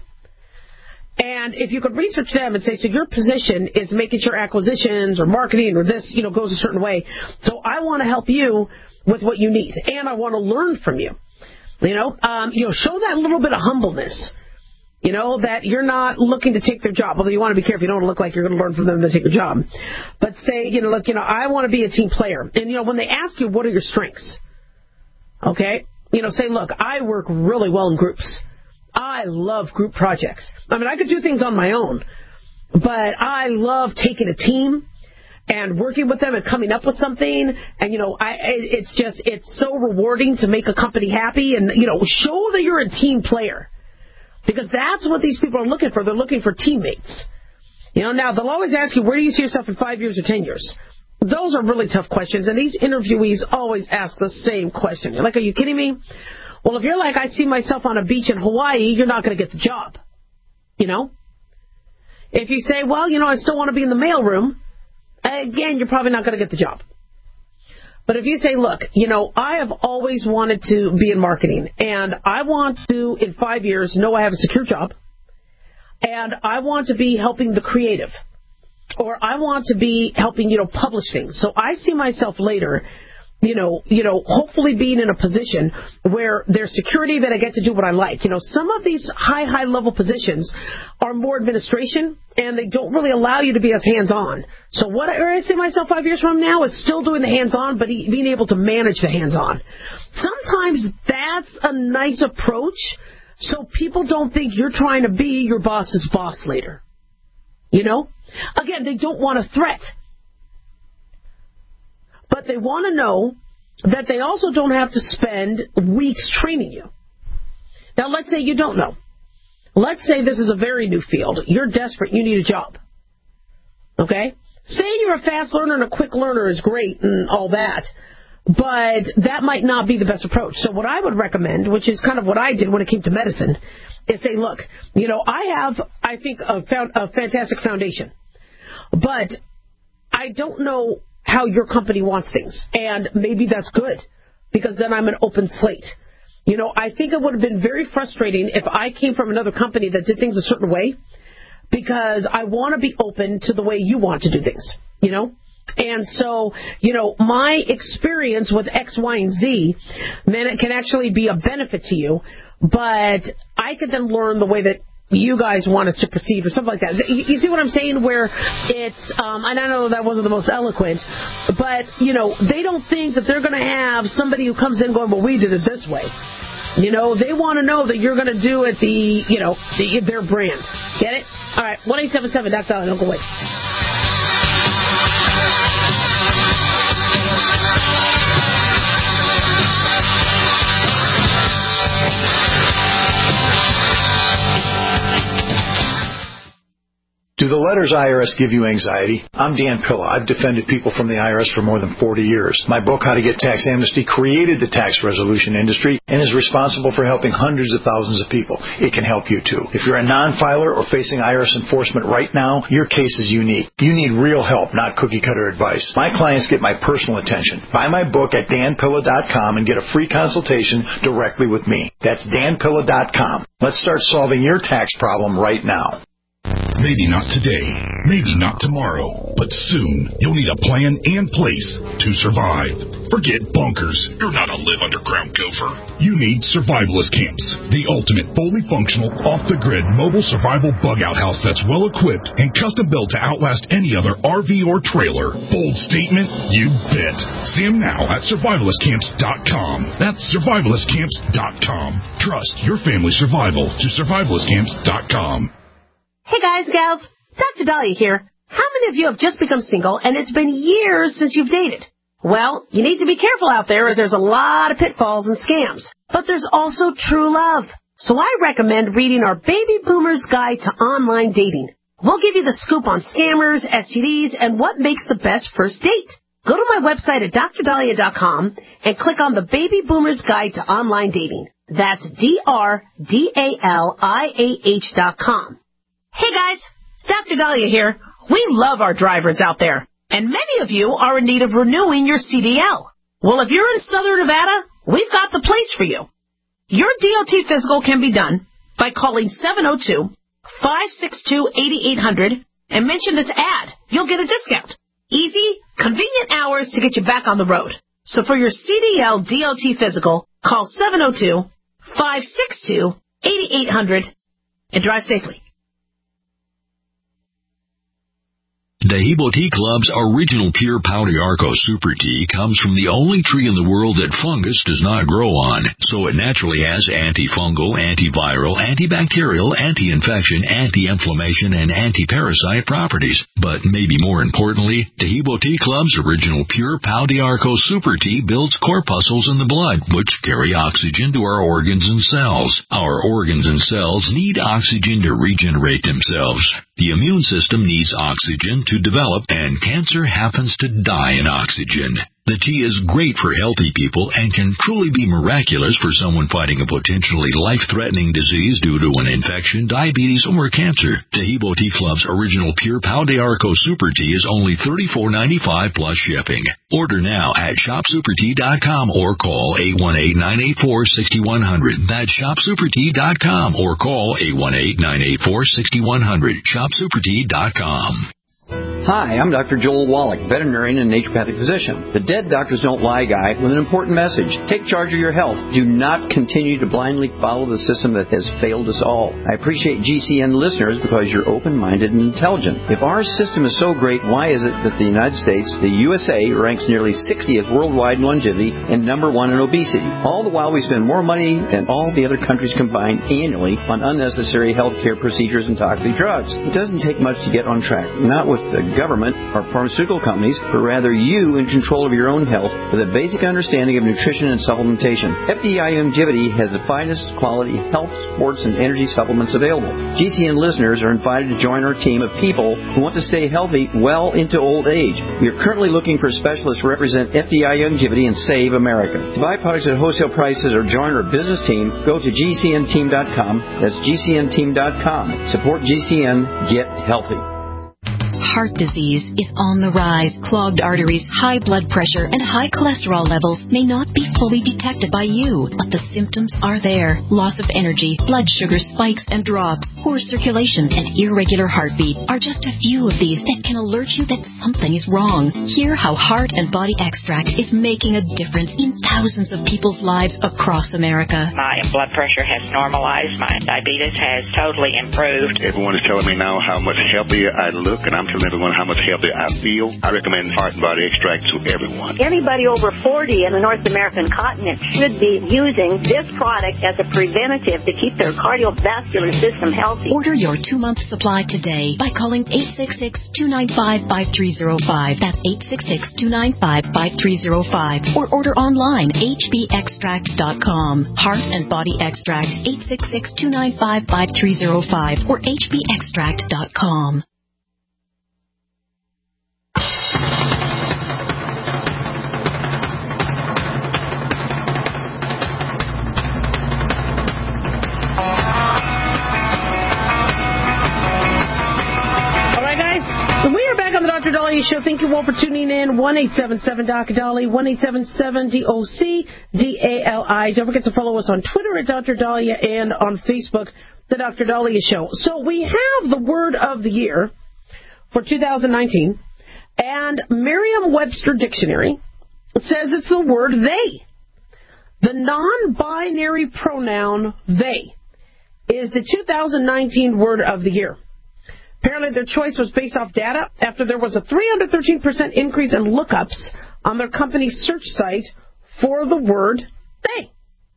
And if you could research them and say, so your position is making sure acquisitions or marketing or this, you know, goes a certain way. So I want to help you with what you need. And I want to learn from you. You know, um, you know, show that little bit of humbleness. You know, that you're not looking to take their job. Although you want to be careful. You don't want to look like you're going to learn from them to take your job. But say, you know, look, you know, I want to be a team player. And, you know, when they ask you, what are your strengths? Okay. You know, say, look, I work really well in groups. I love group projects. I mean, I could do things on my own, but I love taking a team and working with them and coming up with something. And, you know, I, it's just, it's so rewarding to make a company happy and, you know, show that you're a team player because that's what these people are looking for. They're looking for teammates. You know, now they'll always ask you, where do you see yourself in five years or ten years? Those are really tough questions. And these interviewees always ask the same question. You're like, are you kidding me? Well, if you're like, I see myself on a beach in Hawaii, you're not going to get the job. You know? If you say, well, you know, I still want to be in the mailroom, again, you're probably not going to get the job. But if you say, look, you know, I have always wanted to be in marketing, and I want to, in five years, know I have a secure job, and I want to be helping the creative, or I want to be helping, you know, publish things. So I see myself later, you know, you know, hopefully being in a position where there's security that I get to do what I like. You know, some of these high, high level positions are more administration and they don't really allow you to be as hands-on. So what I see myself five years from now is still doing the hands-on, but being able to manage the hands-on. Sometimes that's a nice approach so people don't think you're trying to be your boss's boss later. You know? Again, they don't want a threat. But they want to know that they also don't have to spend weeks training you. Now, let's say you don't know. Let's say this is a very new field. You're desperate. You need a job. Okay? Say you're a fast learner and a quick learner is great and all that. But that might not be the best approach. So what I would recommend, which is kind of what I did when it came to medicine, is say, look, you know, I have, I think, a, found, a fantastic foundation. But I don't know how your company wants things. And maybe that's good, because then I'm an open slate. You know, I think it would have been very frustrating if I came from another company that did things a certain way, because I want to be open to the way you want to do things, you know? And so, you know, my experience with X, Y, and Z, man, it can actually be a benefit to you, but I could then learn the way that you guys want us to proceed or something like that. You, you see what I'm saying? Where it's, um, and I know that wasn't the most eloquent, but, you know, they don't think that they're going to have somebody who comes in going, well, we did it this way. You know, they want to know that you're going to do it the, you know, the, their brand. Get it? All right, one eight seven seven, Doc Dolly, don't go away. Do the letters I R S give you anxiety? I'm Dan Pilla. I've defended people from the I R S for more than forty years. My book, How to Get Tax Amnesty, created the tax resolution industry and is responsible for helping hundreds of thousands of people. It can help you too. If you're a non-filer or facing I R S enforcement right now, your case is unique. You need real help, not cookie-cutter advice. My clients get my personal attention. Buy my book at dan pilla dot com and get a free consultation directly with me. That's dan pilla dot com. Let's start solving your tax problem right now. Maybe not today, maybe not tomorrow, but soon you'll need a plan and place to survive. Forget bunkers. You're not a live underground gopher. You need survivalist camps, the ultimate fully functional, off-the-grid mobile survival bug-out house that's well-equipped and custom-built to outlast any other R V or trailer. Bold statement? You bet. See them now at survivalist camps dot com. That's survivalist camps dot com. Trust your family's survival to survivalist camps dot com. Hey guys, gals, Doctor Dahlia here. How many of you have just become single and it's been years since you've dated? Well, you need to be careful out there as there's a lot of pitfalls and scams. But there's also true love. So I recommend reading our Baby Boomer's Guide to Online Dating. We'll give you the scoop on scammers, S T Ds, and what makes the best first date. Go to my website at D R Daliah dot com and click on the Baby Boomer's Guide to Online Dating. That's D R D A L I A H dot com. Hey guys, Doctor Daliah here. We love our drivers out there, and many of you are in need of renewing your C D L. Well, if you're in Southern Nevada, we've got the place for you. Your D O T physical can be done by calling seven oh two, five six two, eight eight hundred and mention this ad. You'll get a discount. Easy, convenient hours to get you back on the road. So for your C D L D O T physical, call seven oh two, five six two, eight eight hundred and drive safely. Dahibo Tea Club's original pure Pau d'Arco Super Tea comes from the only tree in the world that fungus does not grow on, so it naturally has antifungal, antiviral, antibacterial, anti-infection, anti-inflammation, and anti-parasite properties. But maybe more importantly, Dahibo Tea Club's original pure Pau d'Arco Super Tea builds corpuscles in the blood, which carry oxygen to our organs and cells. Our organs and cells need oxygen to regenerate themselves. The immune system needs oxygen to develop, and cancer happens to die in oxygen. The tea is great for healthy people and can truly be miraculous for someone fighting a potentially life-threatening disease due to an infection, diabetes, or cancer. Dahibo Tea Club's original pure Pau d'Arco Super Tea is only thirty-four ninety-five plus shipping. Order now at shop super tea dot com or call eight one eight, nine eight four, six one zero zero. That's shop super tea dot com or call eight one eight, nine eight four, six one zero zero. shop super tea dot com. Hi, I'm Doctor Joel Wallach, veterinarian and naturopathic physician. The Dead Doctors Don't Lie guy with an important message. Take charge of your health. Do not continue to blindly follow the system that has failed us all. I appreciate G C N listeners because you're open-minded and intelligent. If our system is so great, why is it that the United States, the U S A, ranks nearly sixtieth worldwide in longevity and number one in obesity? All the while we spend more money than all the other countries combined annually on unnecessary health care procedures and toxic drugs. It doesn't take much to get on track. Not with the government or pharmaceutical companies, but rather you in control of your own health with a basic understanding of nutrition and supplementation. F D I Longevity has the finest quality health, sports, and energy supplements available. G C N listeners are invited to join our team of people who want to stay healthy well into old age. We are currently looking for specialists to represent F D I Longevity and Save America. To buy products at wholesale prices or join our business team, go to G C N team dot com. That's G C N team dot com. Support G C N. Get healthy. Heart disease is on the rise. Clogged arteries, high blood pressure, and high cholesterol levels may not be fully detected by you, but the symptoms are there. Loss of energy, blood sugar spikes and drops, poor circulation, and irregular heartbeat are just a few of these that can alert you that something is wrong. Hear how Heart and Body Extract is making a difference in thousands of people's lives across America. My blood pressure has normalized. My diabetes has totally improved. Everyone is telling me now how much healthier I look, and I'm telling everyone how much healthier I feel. I recommend Heart and Body Extract to everyone. Anybody over forty in the North American continent should be using this product as a preventative to keep their cardiovascular system healthy. Order your two-month supply today by calling eight six six, two nine five, five three zero five. That's eight six six, two nine five, five three zero five. Or order online, h b extract dot com. Heart and Body Extract, eight six six, two nine five, five three zero five or h b extract dot com. Doctor Daliah Show. Thank you all for tuning in. one eight seven seven D O C D A L I, one eight seven seven D O C D A L I. Don't forget to follow us on Twitter at Doctor Daliah and on Facebook, The Doctor Daliah Show. So we have the word of the year for two thousand nineteen, and Merriam-Webster Dictionary says it's the word they. The non-binary pronoun they is the two thousand nineteen word of the year. Apparently their choice was based off data after there was a three hundred thirteen percent increase in lookups on their company's search site for the word they.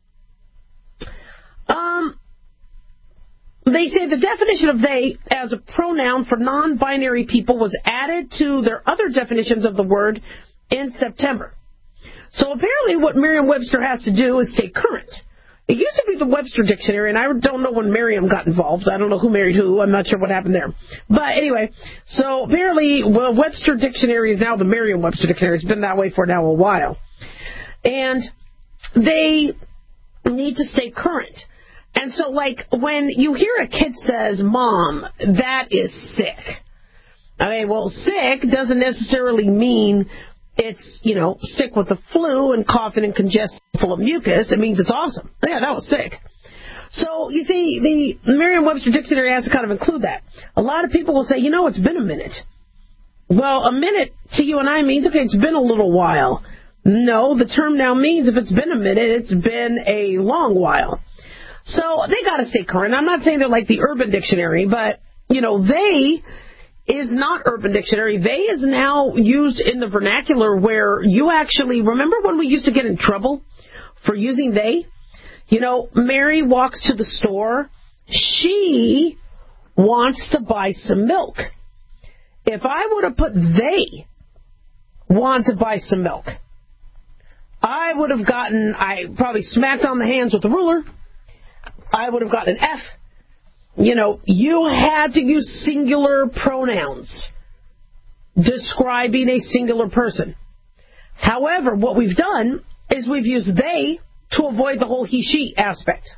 Um, they say the definition of they as a pronoun for non-binary people was added to their other definitions of the word in September. So apparently what Merriam-Webster has to do is stay current. It used to be the Webster Dictionary, and I don't know when Merriam got involved. I don't know who married who. I'm not sure what happened there. But anyway, so apparently, well, Webster Dictionary is now the Merriam-Webster Dictionary. It's been that way for now a while. And they need to stay current. And so, like, when you hear a kid says, Mom, that is sick. Okay, well, sick doesn't necessarily mean it's, you know, sick with the flu and coughing and congestion full of mucus. It means it's awesome. Yeah, that was sick. So, you see, the Merriam-Webster Dictionary has to kind of include that. A lot of people will say, you know, it's been a minute. Well, a minute to you and I means, okay, it's been a little while. No, the term now means if it's been a minute, it's been a long while. So, they got to stay current. I'm not saying they're like the Urban Dictionary, but, you know, they is not Urban Dictionary. They is now used in the vernacular where you actually, remember when we used to get in trouble for using they? You know, Mary walks to the store. She wants to buy some milk. If I would have put they want to buy some milk, I would have gotten, I probably smacked on the hands with a ruler. I would have gotten an F. You know, you had to use singular pronouns describing a singular person. However, what we've done is we've used they to avoid the whole he-she aspect.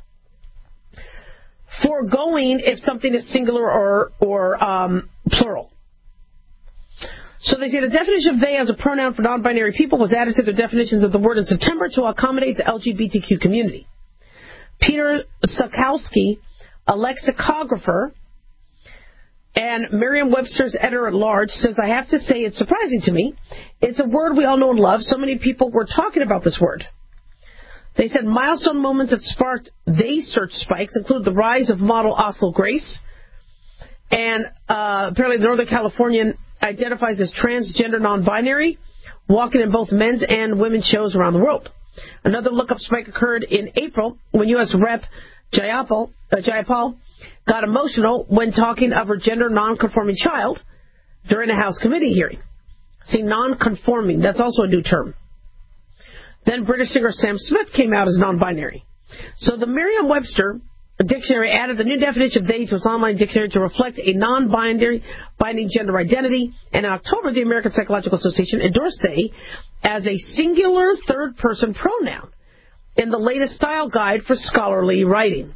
Foregoing if something is singular or, or um, plural. So they say the definition of they as a pronoun for non-binary people was added to their definitions of the word in September to accommodate the L G B T Q community. Peter Sakowski, a lexicographer and Merriam-Webster's editor-at-large, says, I have to say it's surprising to me. It's a word we all know and love. So many people were talking about this word. They said milestone moments that sparked they search spikes include the rise of model Oslo Grace. And uh, apparently the Northern Californian identifies as transgender non-binary, walking in both men's and women's shows around the world. Another look-up spike occurred in April when U S Rep Jayapal, uh, Jayapal got emotional when talking of her gender non-conforming child during a House committee hearing. See, non-conforming, that's also a new term. Then British singer Sam Smith came out as non-binary. So the Merriam-Webster Dictionary added the new definition of they to its online dictionary to reflect a non-binary binding gender identity. And in October, the American Psychological Association endorsed they as a singular third-person pronoun in the latest style guide for scholarly writing.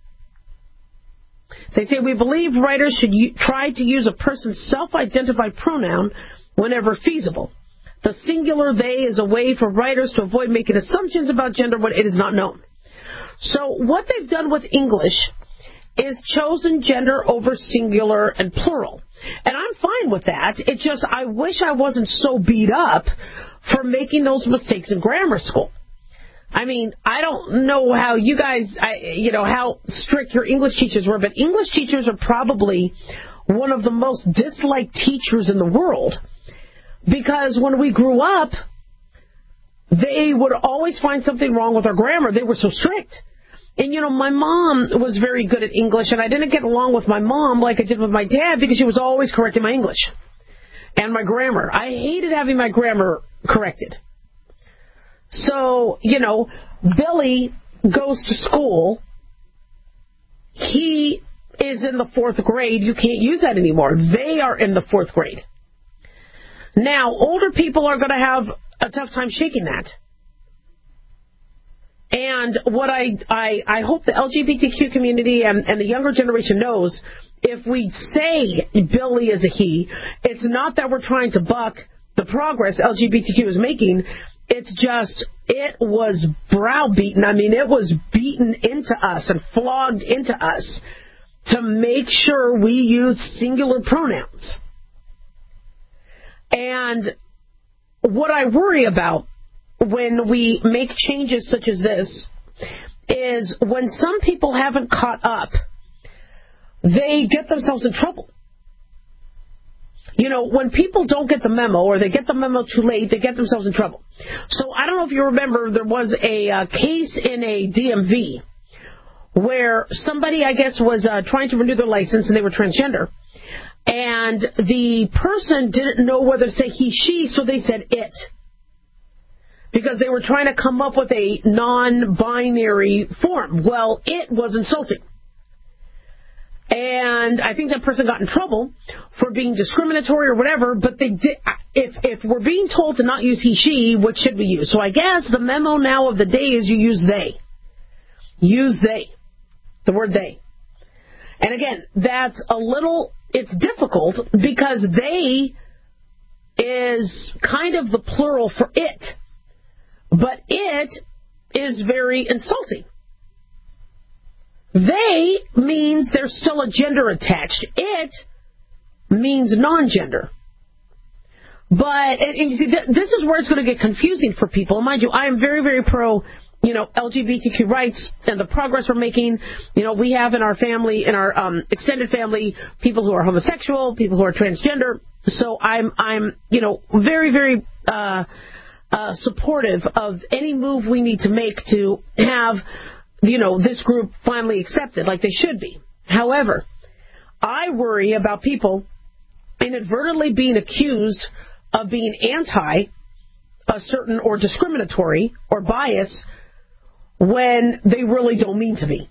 They say, we believe writers should u- try to use a person's self-identified pronoun whenever feasible. The singular they is a way for writers to avoid making assumptions about gender when it is not known. So what they've done with English is chosen gender over singular and plural. And I'm fine with that. It's just I wish I wasn't so beat up for making those mistakes in grammar school. I mean, I don't know how you guys, I, you know, how strict your English teachers were, but English teachers are probably one of the most disliked teachers in the world. Because when we grew up, they would always find something wrong with our grammar. They were so strict. And, you know, my mom was very good at English, and I didn't get along with my mom like I did with my dad because she was always correcting my English and my grammar. I hated having my grammar corrected. So, you know, Billy goes to school. He is in the fourth grade. You can't use that anymore. They are in the fourth grade. Now, older people are going to have a tough time shaking that. And what I, I, I hope the L G B T Q community and, and the younger generation knows, if we say Billy is a he, it's not that we're trying to buck the progress L G B T Q is making. It's just, it was browbeaten. I mean, it was beaten into us and flogged into us to make sure we use singular pronouns. And what I worry about when we make changes such as this is when some people haven't caught up, they get themselves in trouble. You know, when people don't get the memo or they get the memo too late, they get themselves in trouble. So I don't know if you remember, there was a uh, case in a D M V where somebody, I guess, was uh, trying to renew their license and they were transgender. And the person didn't know whether to say he, she, so they said it. because they were trying to come up with a non-binary form. Well, it was insulting. And I think that person got in trouble for being discriminatory or whatever, but they did, if if we're being told to not use he, she, what should we use? So I guess the memo now of the day is you use they. Use they. The word they. And again, that's a little, it's difficult because they is kind of the plural for it. But it is very insulting. They means there's still a gender attached. It means non-gender. But, and, and you see, th- this is where it's going to get confusing for people. And mind you, I am very, very pro, you know, L G B T Q rights and the progress we're making. You know, we have in our family, in our um, extended family, people who are homosexual, people who are transgender. So I'm, I'm, you know, very, very uh, uh, supportive of any move we need to make to have, you know, this group finally accepted like they should be. However, I worry about people inadvertently being accused of being anti a certain or discriminatory or bias when they really don't mean to be.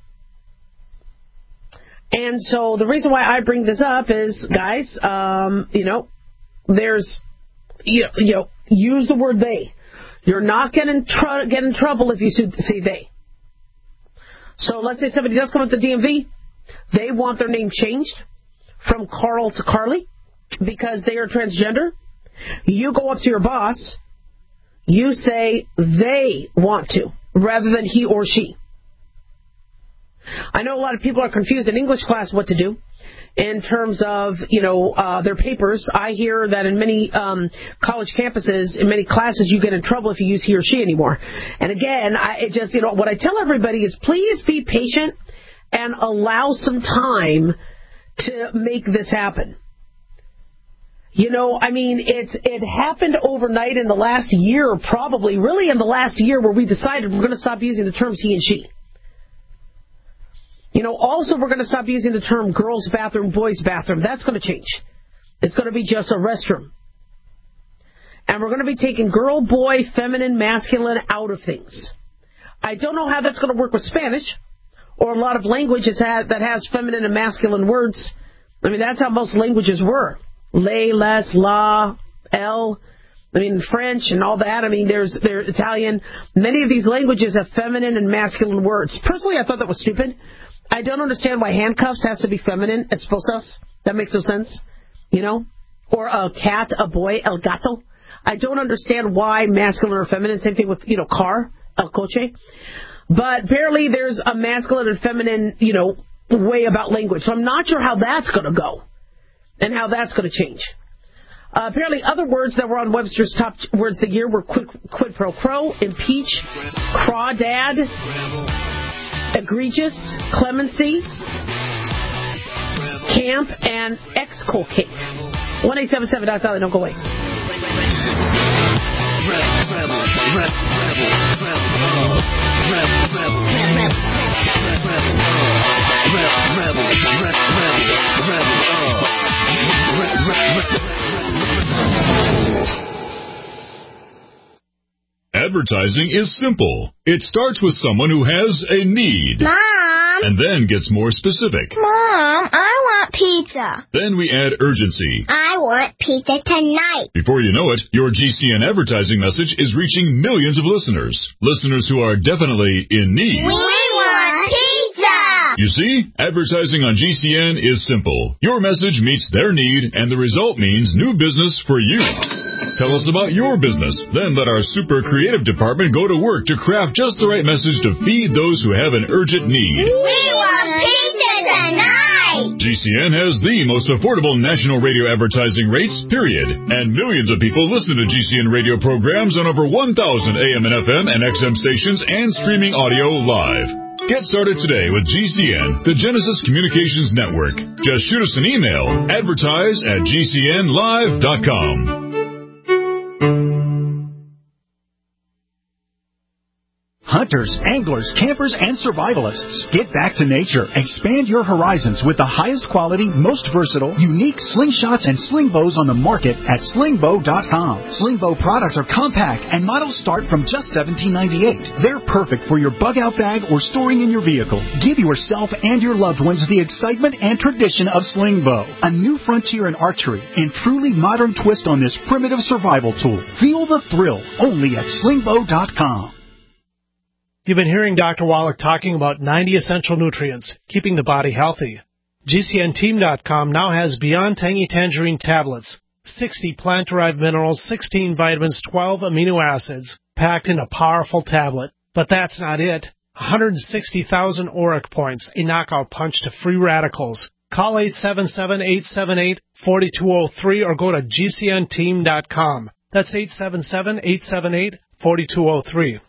And so the reason why I bring this up is, guys, um, you know, there's, you know, you know, use the word they. You're not going to tr- get in trouble if you say they. So let's say somebody does come at the D M V. They want their name changed from Carl to Carly because they are transgender. You go up to your boss. You say they want to rather than he or she. I know a lot of people are confused in English class what to do in terms of, you know, uh, their papers. I hear that in many um, college campuses, in many classes, you get in trouble if you use he or she anymore. And again, I it just, you know, what I tell everybody is please be patient and allow some time to make this happen. You know, I mean, it's it happened overnight in the last year, probably, really in the last year where we decided we're going to stop using the terms he and she. You know, also we're going to stop using the term girls' bathroom, boys' bathroom. That's going to change. It's going to be just a restroom. And we're going to be taking girl, boy, feminine, masculine out of things. I don't know how that's going to work with Spanish or a lot of languages that has feminine and masculine words. I mean, that's how most languages were. Les, les, la, el. I mean, French and all that. I mean, there's there's Italian. Many of these languages have feminine and masculine words. Personally, I thought that was stupid. I don't understand why handcuffs has to be feminine, esposas. That makes no sense, you know? Or a cat, a boy, el gato. I don't understand why masculine or feminine. Same thing with, you know, car, el coche. But apparently there's a masculine and feminine, you know, way about language. So I'm not sure how that's going to go and how that's going to change. Uh, apparently other words that were on Webster's top words of the year were quid, quid pro quo, impeach, crawdad, egregious, clemency, camp, and exculpate. one eight seven seven, that's how they don't go away. Advertising is simple. It starts with someone who has a need. Mom! And then gets more specific. Mom, I want pizza. Then we add urgency. I want pizza tonight. Before you know it, your G C N advertising message is reaching millions of listeners. Listeners who are definitely in need. We want pizza! You see, advertising on G C N is simple. Your message meets their need, and the result means new business for you. Tell us about your business. Then let our super creative department go to work to craft just the right message to feed those who have an urgent need. We want pizza tonight! G C N has the most affordable national radio advertising rates, period. And millions of people listen to G C N radio programs on over one thousand A M and F M and X M stations and streaming audio live. Get started today with G C N, the Genesis Communications Network. Just shoot us an email, advertise at G C N live dot com. hunters, anglers, campers, and survivalists. Get back to nature. Expand your horizons with the highest quality, most versatile, unique slingshots and sling bows on the market at sling bow dot com. Sling bow products are compact and models start from just seventeen ninety-eight. They're perfect for your bug out bag or storing in your vehicle. Give yourself and your loved ones the excitement and tradition of sling bow, a new frontier in archery and truly modern twist on this primitive survival tool. Feel the thrill only at sling bow dot com. You've been hearing Doctor Wallach talking about ninety essential nutrients, keeping the body healthy. G C N team dot com now has Beyond Tangy Tangerine tablets, sixty plant-derived minerals, sixteen vitamins, twelve amino acids, packed in a powerful tablet. But that's not it. one hundred sixty thousand auric points, a knockout punch to free radicals. Call eight seven seven, eight seven eight, four two zero three or go to G C N team dot com. That's eight seven seven, eight seven eight, four two zero three.